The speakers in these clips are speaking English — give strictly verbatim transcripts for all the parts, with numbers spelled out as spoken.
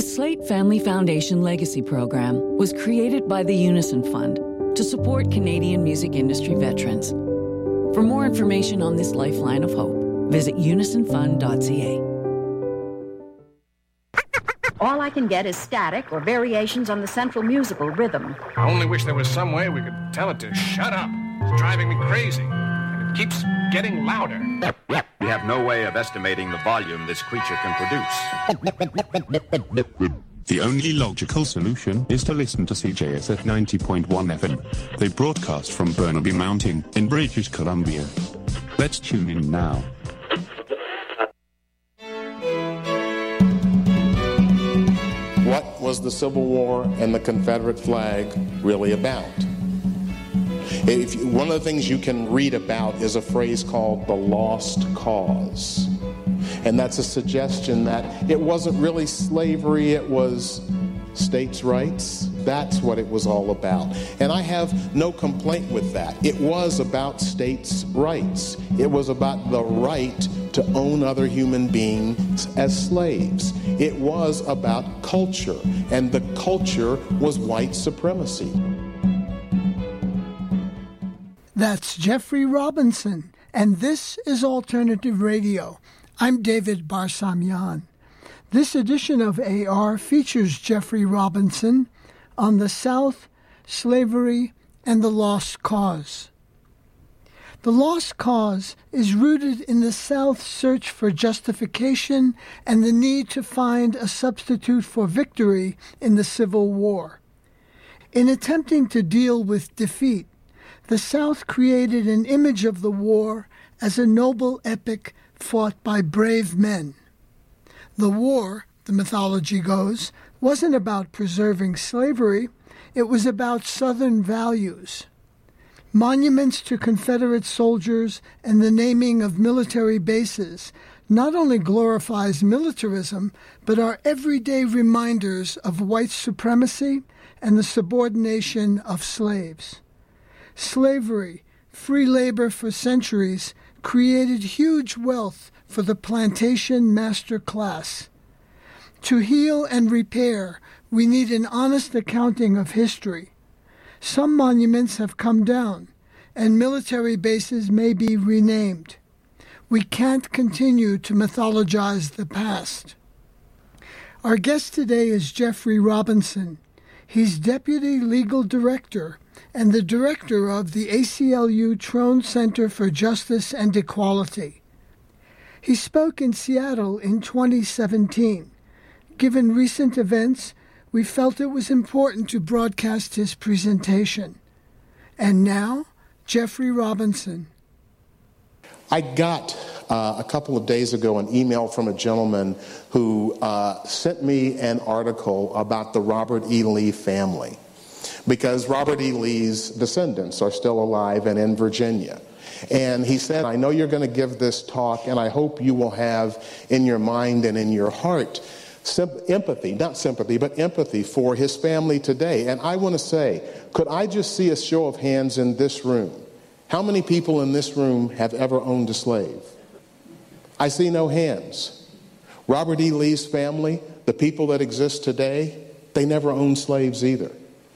The Slate Family Foundation Legacy Program was created by the Unison Fund to support Canadian music industry veterans. For more information on this lifeline of hope, visit unison fund dot c a. All I can get is static or variations on the central musical rhythm. I only wish there was some way we could tell it to shut up. It's driving me crazy. And it keeps getting louder. We have no way of estimating the volume this creature can produce. The only logical solution is to listen to C J S at ninety point one F M. They broadcast from Burnaby Mountain in British Columbia. Let's tune in now. What was the Civil War and the Confederate flag really about? If you, one of the things you can read about is a phrase called the lost cause. And that's a suggestion that it wasn't really slavery, it was states' rights. That's what it was all about. And I have no complaint with that. It was about states' rights. It was about the right to own other human beings as slaves. It was about culture, and the culture was white supremacy. That's Jeffrey Robinson, and this is Alternative Radio. I'm David Barsamian. This edition of A R features Jeffrey Robinson on the South, slavery, and the lost cause. The lost cause is rooted in the South's search for justification and the need to find a substitute for victory in the Civil War. In attempting to deal with defeat, the South created an image of the war as a noble epic fought by brave men. The war, the mythology goes, wasn't about preserving slavery, it was about Southern values. Monuments to Confederate soldiers and the naming of military bases not only glorifies militarism, but are everyday reminders of white supremacy and the subordination of slaves. Slavery, free labor for centuries, created huge wealth for the plantation master class. To heal and repair, we need an honest accounting of history. Some monuments have come down, and military bases may be renamed. We can't continue to mythologize the past. Our guest today is Jeffrey Robinson. He's Deputy Legal Director and the Director of the A C L U Trone Center for Justice and Equality. He spoke in Seattle in twenty seventeen. Given recent events, we felt it was important to broadcast his presentation. And now, Jeffrey Robinson. I got uh, a couple of days ago an email from a gentleman who uh, sent me an article about the Robert E. Lee family, because Robert E. Lee's descendants are still alive and in Virginia. And he said, I know you're going to give this talk, and I hope you will have in your mind and in your heart Sim- empathy, not sympathy, but empathy for his family today. And I want to say, could I just see a show of hands in this room? How many people in this room have ever owned a slave? I see no hands. Robert E. Lee's family, the people that exist today, they never owned slaves either.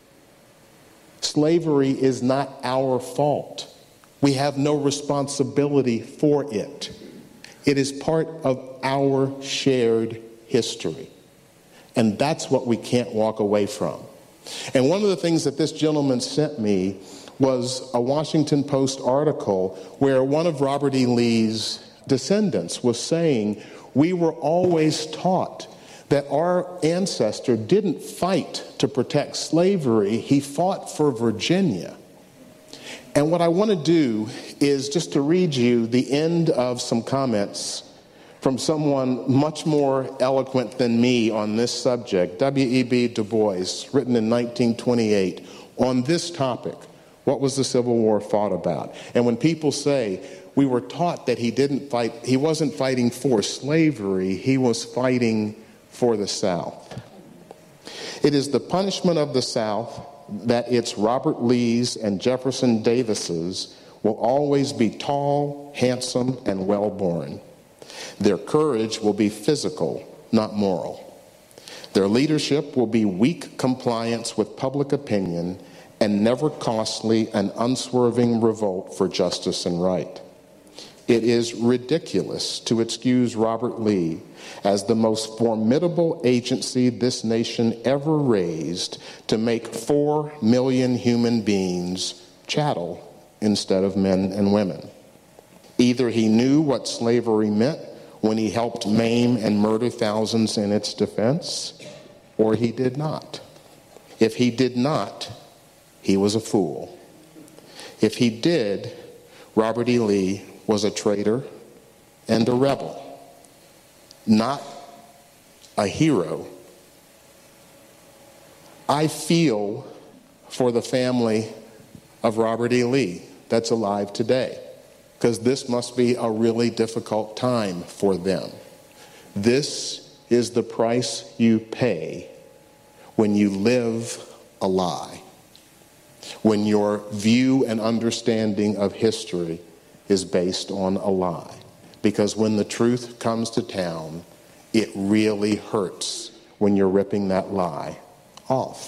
Slavery is not our fault. We have no responsibility for it. It is part of our shared history. And that's what we can't walk away from. And one of the things that this gentleman sent me was a Washington Post article where one of Robert E. Lee's descendants was saying, we were always taught that our ancestor didn't fight to protect slavery, he fought for Virginia. And what I want to do is just to read you the end of some comments from someone much more eloquent than me on this subject, W E B Du Bois, written in nineteen twenty-eight, on this topic, what was the Civil War fought about? And when people say, we were taught that he didn't fight, he wasn't fighting for slavery, he was fighting for the South. It is the punishment of the South that its Robert Lees and Jefferson Davises will always be tall, handsome, and well-born. Their courage will be physical, not moral. Their leadership will be weak compliance with public opinion and never costly and unswerving revolt for justice and right. It is ridiculous to excuse Robert Lee as the most formidable agency this nation ever raised to make four million human beings chattel instead of men and women. Either he knew what slavery meant when he helped maim and murder thousands in its defense, or he did not. If he did not, he was a fool. If he did, Robert E. Lee was a traitor and a rebel, not a hero. I feel for the family of Robert E. Lee that's alive today, because this must be a really difficult time for them. This is the price you pay when you live a lie, when your view and understanding of history is based on a lie. Because when the truth comes to town, it really hurts when you're ripping that lie off.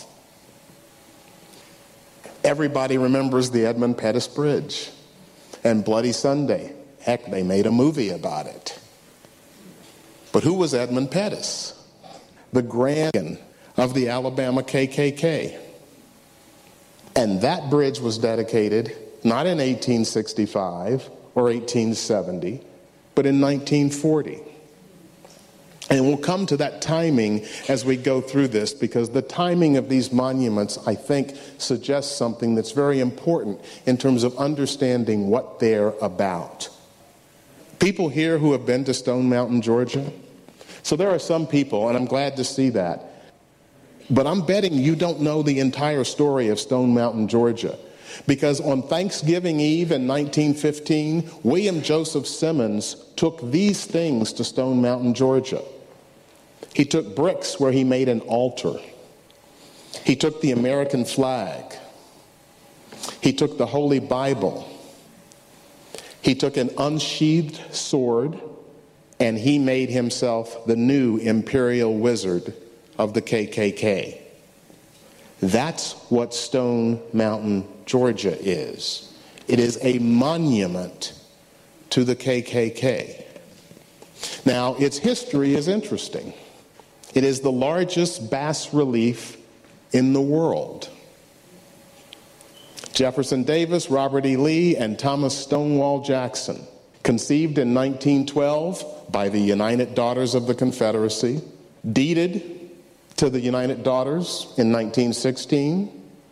Everybody remembers the Edmund Pettus Bridge and Bloody Sunday. Heck, they made a movie about it. But who was Edmund Pettus? The grand of the Alabama K K K. And that bridge was dedicated not in eighteen sixty-five or eighteen seventy, but in nineteen forty. And we'll come to that timing as we go through this, because the timing of these monuments, I think, suggests something that's very important in terms of understanding what they're about. People here who have been to Stone Mountain, Georgia, so there are some people, and I'm glad to see that, but I'm betting you don't know the entire story of Stone Mountain, Georgia. Because on Thanksgiving Eve in nineteen fifteen, William Joseph Simmons took these things to Stone Mountain, Georgia. He took bricks where he made an altar. He took the American flag. He took the Holy Bible. He took an unsheathed sword, and he made himself the new imperial wizard of the K K K. That's what Stone Mountain, Georgia is. It is a monument to the K K K. Now, its history is interesting. It is the largest bas relief in the world. Jefferson Davis, Robert E. Lee, and Thomas Stonewall Jackson, conceived in nineteen twelve by the United Daughters of the Confederacy, deeded to the United Daughters in nineteen sixteen.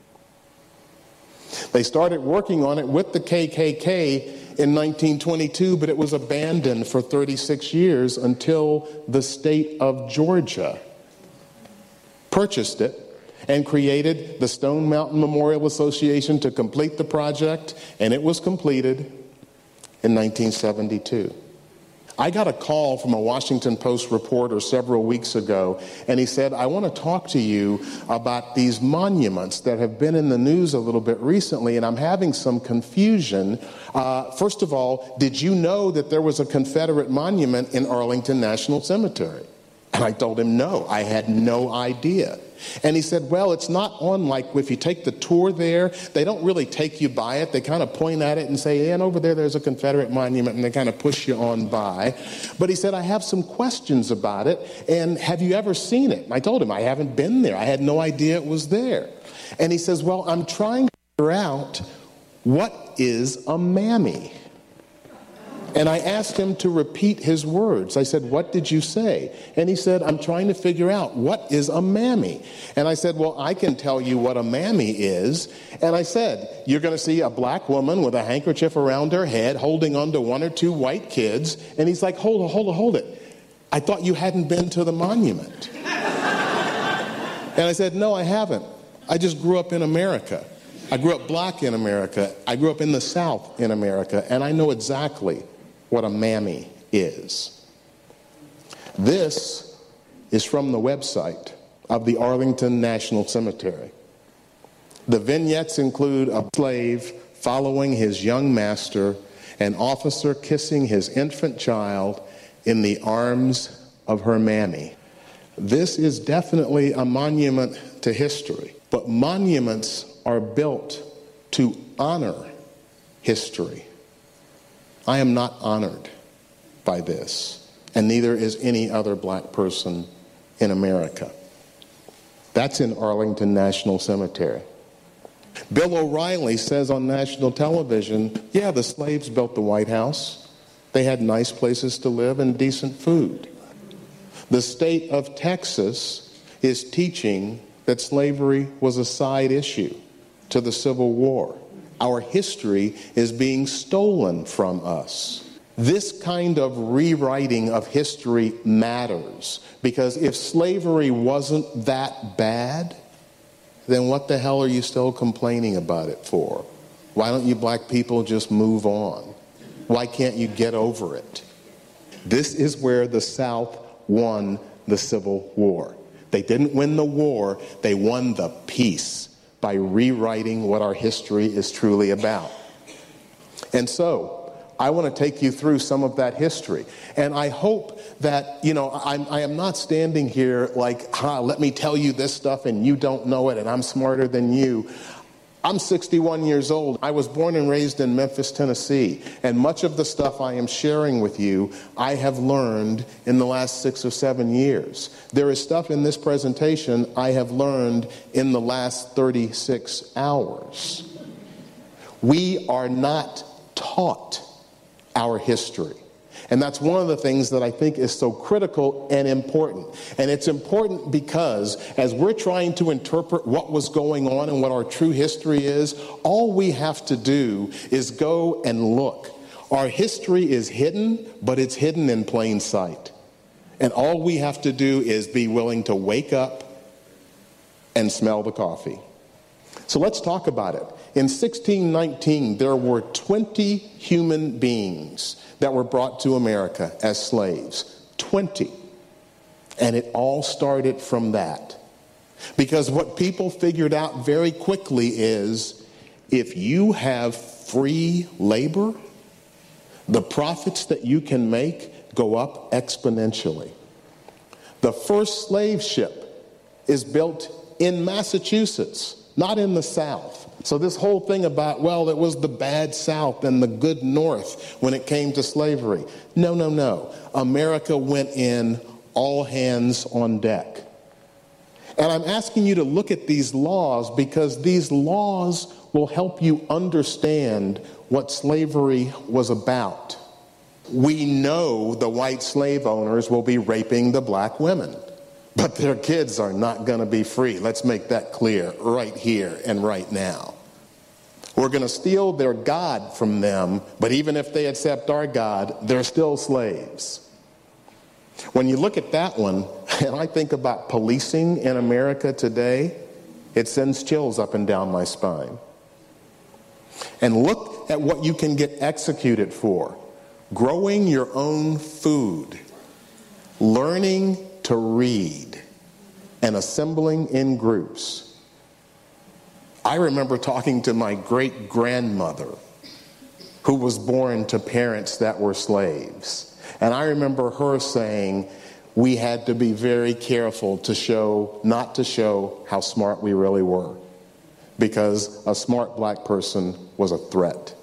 They started working on it with the K K K in nineteen twenty-two, but it was abandoned for thirty-six years until the state of Georgia purchased it and created the Stone Mountain Memorial Association to complete the project, and it was completed in nineteen seventy-two. I got a call from a Washington Post reporter several weeks ago, and he said, I want to talk to you about these monuments that have been in the news a little bit recently, and I'm having some confusion. Uh, first of all, did you know that there was a Confederate monument in Arlington National Cemetery? And I told him, no, I had no idea. And he said, well, it's not on, like, if you take the tour there, they don't really take you by it. They kind of point at it and say, and over there, there's a Confederate monument, and they kind of push you on by. But he said, I have some questions about it, and have you ever seen it? And I told him, I haven't been there. I had no idea it was there. And he says, well, I'm trying to figure out, what is a mammy? And I asked him to repeat his words. I said, what did you say? And he said, I'm trying to figure out, what is a mammy? And I said, well, I can tell you what a mammy is. And I said, you're going to see a black woman with a handkerchief around her head holding on to one or two white kids. And he's like, hold it, hold it, hold it. I thought you hadn't been to the monument. And I said, no, I haven't. I just grew up in America. I grew up black in America. I grew up in the South in America. And I know exactly what a mammy is. This is from the website of the Arlington National Cemetery. The vignettes include a slave following his young master, an officer kissing his infant child in the arms of her mammy. This is definitely a monument to history, but monuments are built to honor history. I am not honored by this, and neither is any other black person in America. That's in Arlington National Cemetery. Bill O'Reilly says on national television, yeah, the slaves built the White House. They had nice places to live and decent food. The state of Texas is teaching that slavery was a side issue to the Civil War. Our history is being stolen from us. This kind of rewriting of history matters, because if slavery wasn't that bad, then what the hell are you still complaining about it for? Why don't you black people just move on? Why can't you get over it? This is where the South won the Civil War. They didn't win the war, they won the peace by rewriting what our history is truly about. And so, I want to take you through some of that history. And I hope that, you know, I'm, I am not standing here like, ah, let me tell you this stuff and you don't know it and I'm smarter than you. I'm sixty-one years old. I was born and raised in Memphis, Tennessee. And much of the stuff I am sharing with you, I have learned in the last six or seven years. There is stuff in this presentation I have learned in the last thirty-six hours. We are not taught our history. And that's one of the things that I think is so critical and important. And it's important because as we're trying to interpret what was going on and what our true history is, all we have to do is go and look. Our history is hidden, but it's hidden in plain sight. And all we have to do is be willing to wake up and smell the coffee. So let's talk about it. In sixteen nineteen, there were twenty human beings that were brought to America as slaves. twenty. And it all started from that. Because what people figured out very quickly is if you have free labor, the profits that you can make go up exponentially. The first slave ship is built in Massachusetts, not in the South. So this whole thing about, well, it was the bad South and the good North when it came to slavery. No, no, no. America went in all hands on deck. And I'm asking you to look at these laws because these laws will help you understand what slavery was about. We know the white slave owners will be raping the black women, but their kids are not going to be free. Let's make that clear right here and right now. We're going to steal their God from them, but even if they accept our God, they're still slaves. When you look at that one, and I think about policing in America today, it sends chills up and down my spine. And look at what you can get executed for. Growing your own food, learning to read, and assembling in groups. I remember talking to my great-grandmother who was born to parents that were slaves. And I remember her saying we had to be very careful to show, not to show how smart we really were, because a smart black person was a threat.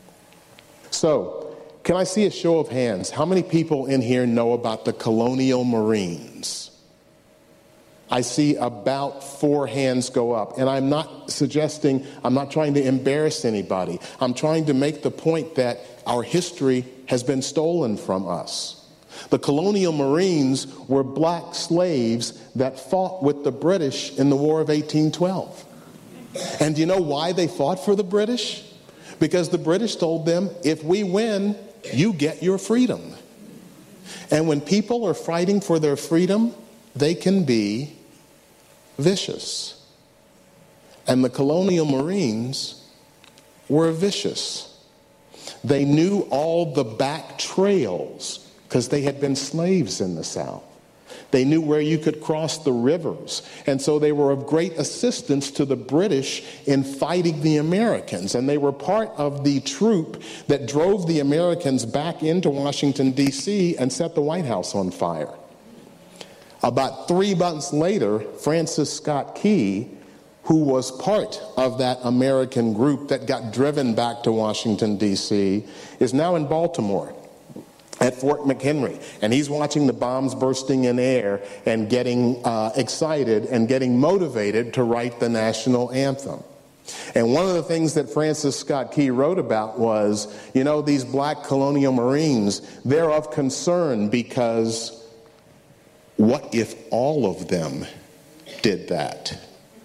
So, can I see a show of hands? How many people in here know about the Colonial Marines? I see about four hands go up. And I'm not suggesting, I'm not trying to embarrass anybody. I'm trying to make the point that our history has been stolen from us. The Colonial Marines were black slaves that fought with the British in the War of eighteen twelve. And do you know why they fought for the British? Because the British told them, if we win, you get your freedom. And when people are fighting for their freedom, they can be vicious. And the Colonial Marines were vicious. They knew all the back trails because they had been slaves in the South. They knew where you could cross the rivers. And so they were of great assistance to the British in fighting the Americans. And they were part of the troop that drove the Americans back into Washington, D C and set the White House on fire. About three months later, Francis Scott Key, who was part of that American group that got driven back to Washington, D C, is now in Baltimore at Fort McHenry, and he's watching the bombs bursting in air and getting uh, excited and getting motivated to write the national anthem. And one of the things that Francis Scott Key wrote about was, you know, these black colonial Marines, they're of concern because what if all of them did that?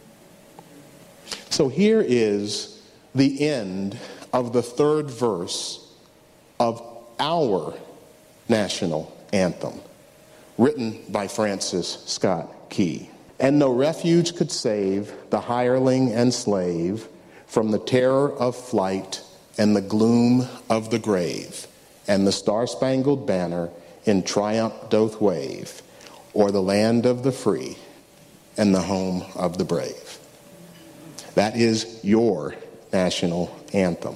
So here is the end of the third verse of our national anthem, written by Francis Scott Key. And no refuge could save the hireling and slave from the terror of flight and the gloom of the grave, and the star-spangled banner in triumph doth wave, or the land of the free and the home of the brave. That is your national anthem,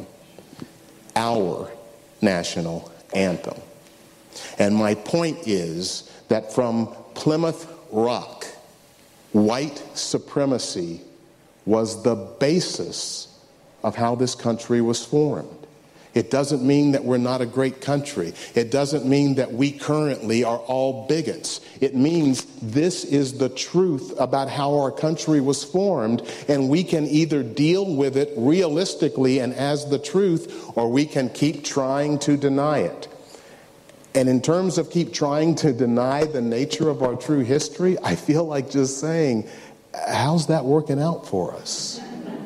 our national anthem. And my point is that from Plymouth Rock, white supremacy was the basis of how this country was formed. It doesn't mean that we're not a great country. It doesn't mean that we currently are all bigots. It means this is the truth about how our country was formed, and we can either deal with it realistically and as the truth, or we can keep trying to deny it. And in terms of keep trying to deny the nature of our true history, I feel like just saying, how's that working out for us?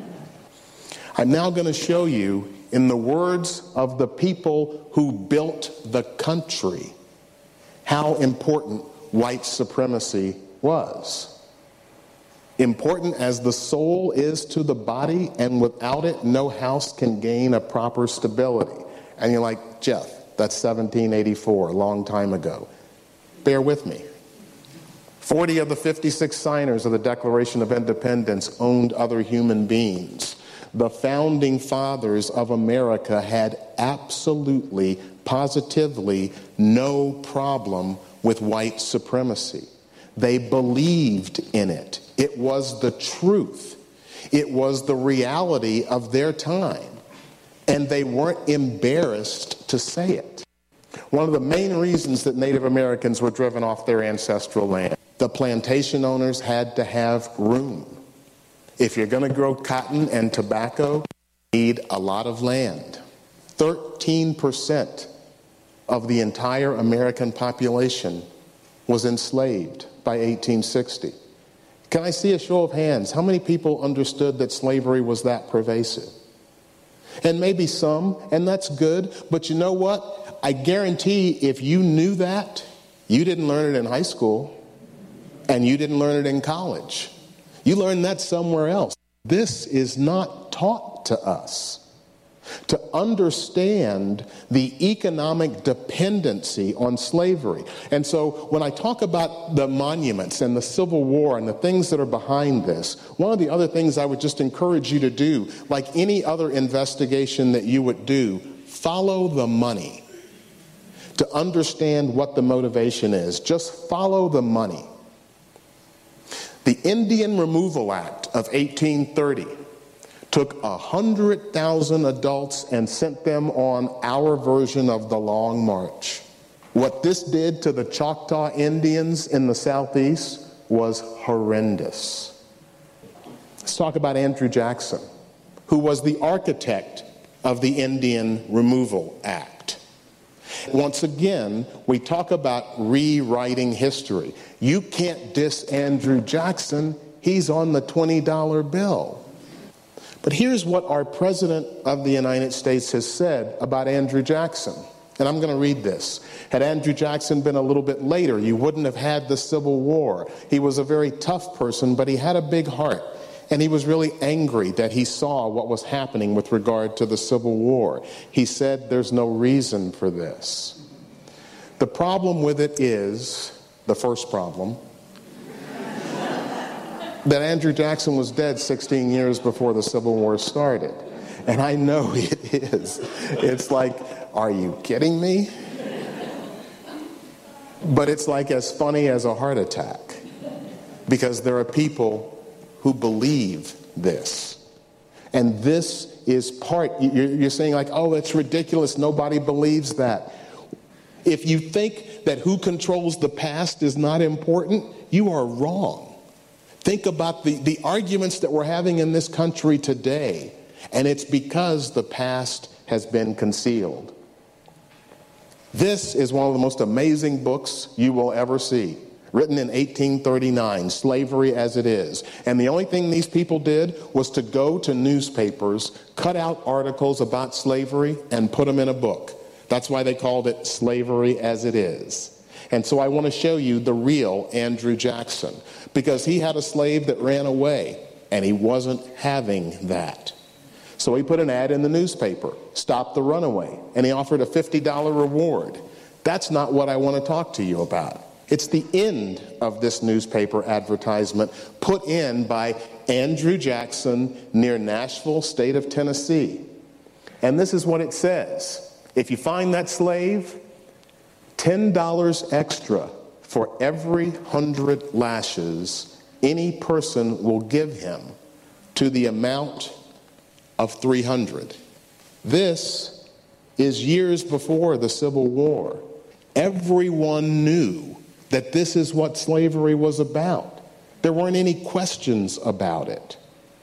I'm now going to show you, in the words of the people who built the country, how important white supremacy was. Important as the soul is to the body, and without it, no house can gain a proper stability. And you're like, Jeff, that's seventeen eighty-four, a long time ago. Bear with me. forty of the fifty-six signers of the Declaration of Independence owned other human beings. The founding fathers of America had absolutely, positively no problem with white supremacy. They believed in it. It was the truth. It was the reality of their time. And they weren't embarrassed to say it. One of the main reasons that Native Americans were driven off their ancestral land, the plantation owners had to have room. If you're going to grow cotton and tobacco, you need a lot of land. thirteen percent of the entire American population was enslaved by eighteen sixty. Can I see a show of hands? How many people understood that slavery was that pervasive? And maybe some, and that's good, but you know what? I guarantee if you knew that, you didn't learn it in high school, and you didn't learn it in college. You learned that somewhere else. This is not taught to us. To understand the economic dependency on slavery. And so when I talk about the monuments and the Civil War and the things that are behind this, one of the other things I would just encourage you to do, like any other investigation that you would do, follow the money. To understand what the motivation is, just follow the money. The Indian Removal Act of eighteen thirty took one hundred thousand adults and sent them on our version of the Long March. What this did to the Choctaw Indians in the Southeast was horrendous. Let's talk about Andrew Jackson, who was the architect of the Indian Removal Act. Once again, we talk about rewriting history. You can't diss Andrew Jackson. He's on the twenty dollar bill. But here's what our President of the United States has said about Andrew Jackson. And I'm going to read this. Had Andrew Jackson been a little bit later, you wouldn't have had the Civil War. He was a very tough person, but he had a big heart. And he was really angry that he saw what was happening with regard to the Civil War. He said, there's no reason for this. The problem with it is, the first problem, that Andrew Jackson was dead sixteen years before the Civil War started. And I know it is. It's like, are you kidding me? But it's like as funny as a heart attack. because there are people who believe this. And this is part, you're saying like, oh, that's ridiculous, nobody believes that. If you think that who controls the past is not important, you are wrong. Think about the, the arguments that we're having in this country today, and it's because the past has been concealed. This is one of the most amazing books you will ever see. Written in eighteen thirty-nine, Slavery as It Is. And the only thing these people did was to go to newspapers, cut out articles about slavery, and put them in a book. That's why they called it Slavery as It Is. And so I want to show you the real Andrew Jackson, because he had a slave that ran away, and he wasn't having that. So he put an ad in the newspaper, stop the runaway, and he offered a fifty dollars reward. That's not what I want to talk to you about. It's the end of this newspaper advertisement put in by Andrew Jackson near Nashville, state of Tennessee. And this is what it says. If you find that slave, ten dollars extra for every hundred lashes any person will give him to the amount of three hundred. This is years before the Civil War. Everyone knew that this is what slavery was about. There weren't any questions about it.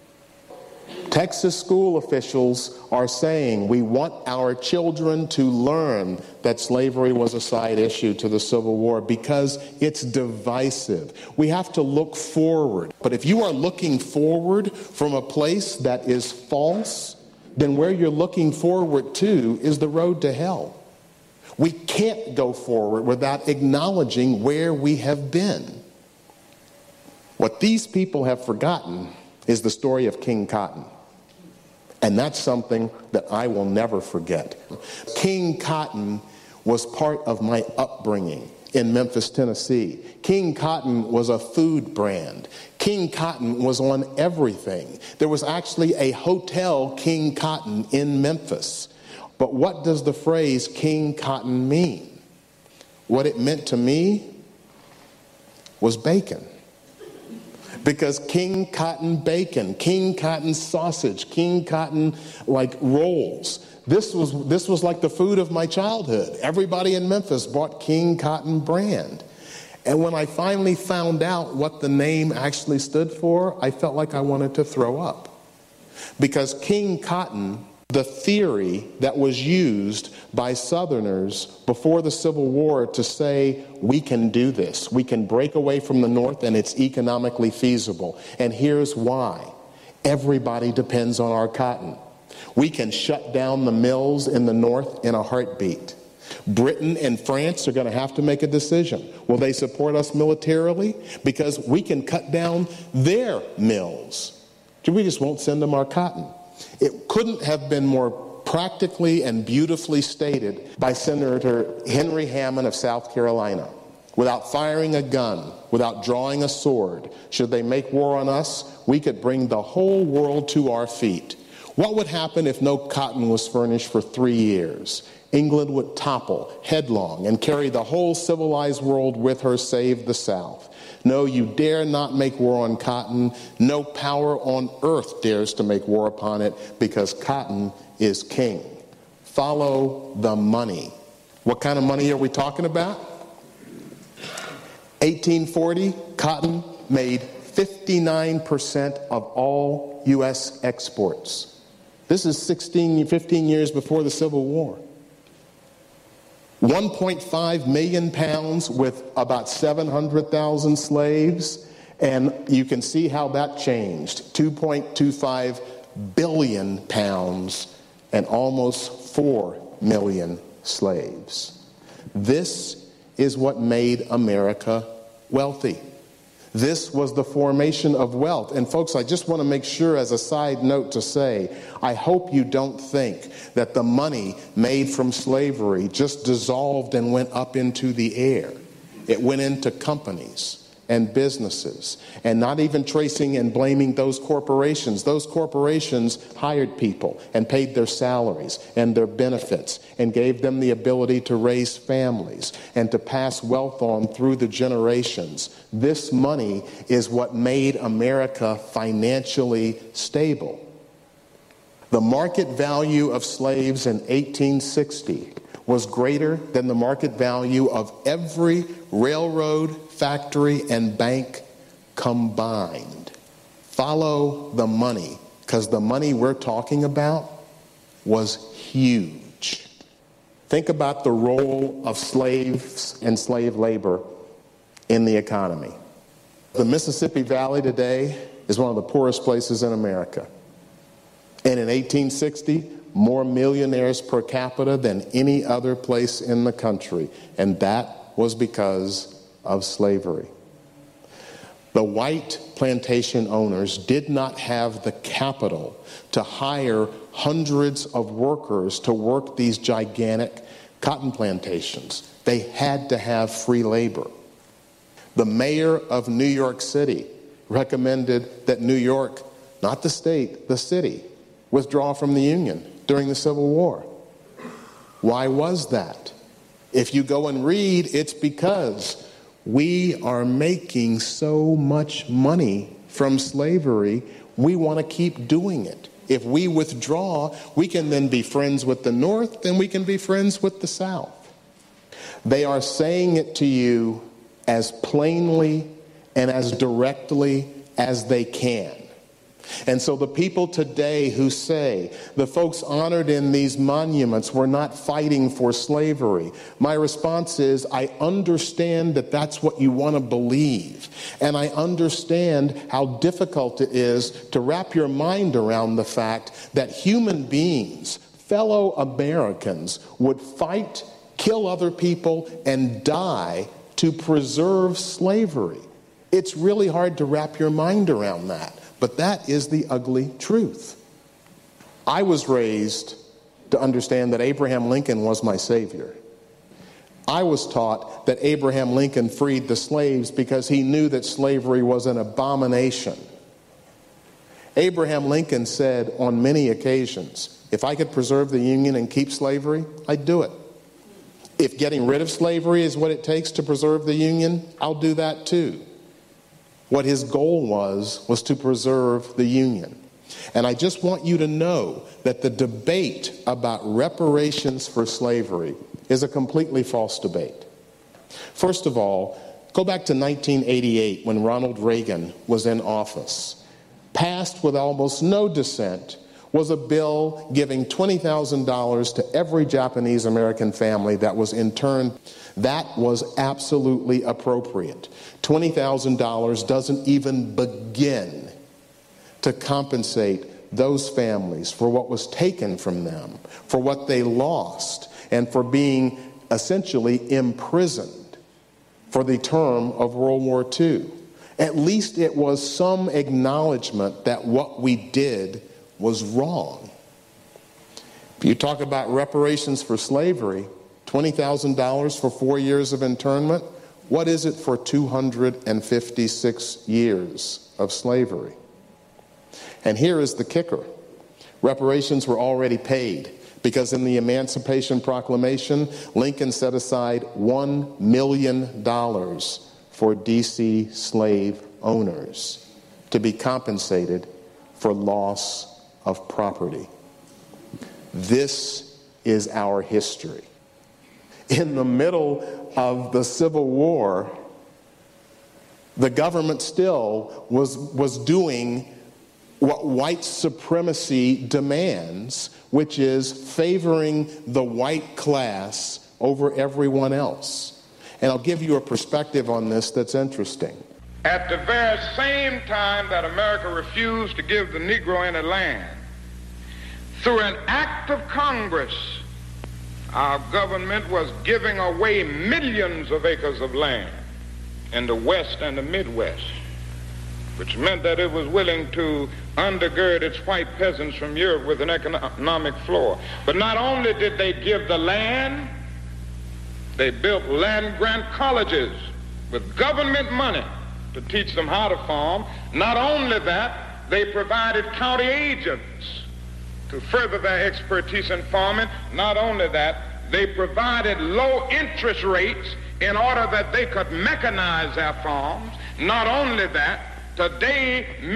Texas school officials are saying we want our children to learn that slavery was a side issue to the Civil War because it's divisive. We have to look forward. But if you are looking forward from a place that is false, then where you're looking forward to is the road to hell. We can't go forward without acknowledging where we have been. What these people have forgotten is the story of King Cotton. And that's something that I will never forget. King Cotton was part of my upbringing in Memphis, Tennessee. King Cotton was a food brand. King Cotton was on everything. There was actually a hotel King Cotton in Memphis. But what does the phrase King Cotton mean? What it meant to me was bacon. Because King Cotton bacon, King Cotton sausage, King Cotton like rolls. This was this was like the food of my childhood. Everybody in Memphis bought King Cotton brand. And when I finally found out what the name actually stood for, I felt like I wanted to throw up. Because King Cotton, the theory that was used by Southerners before the Civil War to say, we can do this, we can break away from the North and it's economically feasible. And here's why. Everybody depends on our cotton. We can shut down the mills in the North in a heartbeat. Britain and France are going to have to make a decision. Will they support us militarily? Because we can cut down their mills. We just won't send them our cotton. It couldn't have been more practically and beautifully stated by Senator Henry Hammond of South Carolina. Without firing a gun, without drawing a sword, should they make war on us, we could bring the whole world to our feet. What would happen if no cotton was furnished for three years? England would topple headlong and carry the whole civilized world with her, save the South. No, you dare not make war on cotton. No power on earth dares to make war upon it, because cotton is king. Follow the money. What kind of money are we talking about? eighteen forty, cotton made fifty-nine percent of all U S exports. This is sixteen, fifteen years before the Civil War. one point five million pounds with about seven hundred thousand slaves, and you can see how that changed. two point two five billion pounds and almost four million slaves. This is what made America wealthy. This was the formation of wealth. And folks, I just want to make sure as a side note to say, I hope you don't think that the money made from slavery just dissolved and went up into the air. It went into companies. and businesses, and not even tracing and blaming those corporations. Those corporations hired people and paid their salaries and their benefits and gave them the ability to raise families and to pass wealth on through the generations. This money is what made America financially stable. The market value of slaves in eighteen sixty was greater than the market value of every railroad, factory, and bank combined. Follow the money, because the money we're talking about was huge. Think about the role of slaves and slave labor in the economy. The Mississippi Valley today is one of the poorest places in America. And in eighteen sixty, more millionaires per capita than any other place in the country. And that was because of slavery. The white plantation owners did not have the capital to hire hundreds of workers to work these gigantic cotton plantations. They had to have free labor. The mayor of New York City recommended that New York, not the state, the city, withdraw from the Union during the Civil War. Why was that? If you go and read, it's because we are making so much money from slavery, we want to keep doing it. If we withdraw, we can then be friends with the North, and we can be friends with the South. They are saying it to you as plainly and as directly as they can. And so the people today who say the folks honored in these monuments were not fighting for slavery, my response is, I understand that that's what you want to believe. And I understand how difficult it is to wrap your mind around the fact that human beings, fellow Americans, would fight, kill other people, and die to preserve slavery. It's really hard to wrap your mind around that. But that is the ugly truth. I was raised to understand that Abraham Lincoln was my savior. I was taught that Abraham Lincoln freed the slaves because he knew that slavery was an abomination. Abraham Lincoln said on many occasions, if I could preserve the Union and keep slavery, I'd do it. If getting rid of slavery is what it takes to preserve the Union, I'll do that too. What his goal was, was to preserve the Union. And I just want you to know that the debate about reparations for slavery is a completely false debate. First of all, go back to nineteen eighty-eight when Ronald Reagan was in office. Passed with almost no dissent was a bill giving twenty thousand dollars to every Japanese American family that was interned. That was absolutely appropriate. twenty thousand dollars doesn't even begin to compensate those families for what was taken from them, for what they lost, and for being essentially imprisoned for the term of World War Two. At least it was some acknowledgement that what we did was wrong. If you talk about reparations for slavery, twenty thousand dollars for four years of internment, what is it for two hundred fifty-six years of slavery? And here is the kicker. Reparations were already paid because in the Emancipation Proclamation, Lincoln set aside one million dollars for D C slave owners to be compensated for loss of property. This is our history. In the middle of the Civil War, the government still was, was doing what white supremacy demands, which is favoring the white class over everyone else. And I'll give you a perspective on this that's interesting. At the very same time that America refused to give the Negro any land, through an act of Congress, our government was giving away millions of acres of land in the West and the Midwest, which meant that it was willing to undergird its white peasants from Europe with an economic floor. But not only did they give the land, they built land-grant colleges with government money to teach them how to farm. Not only that, they provided county agents to further their expertise in farming. Not only that, they provided low interest rates in order that they could mechanize their farms. Not only that, today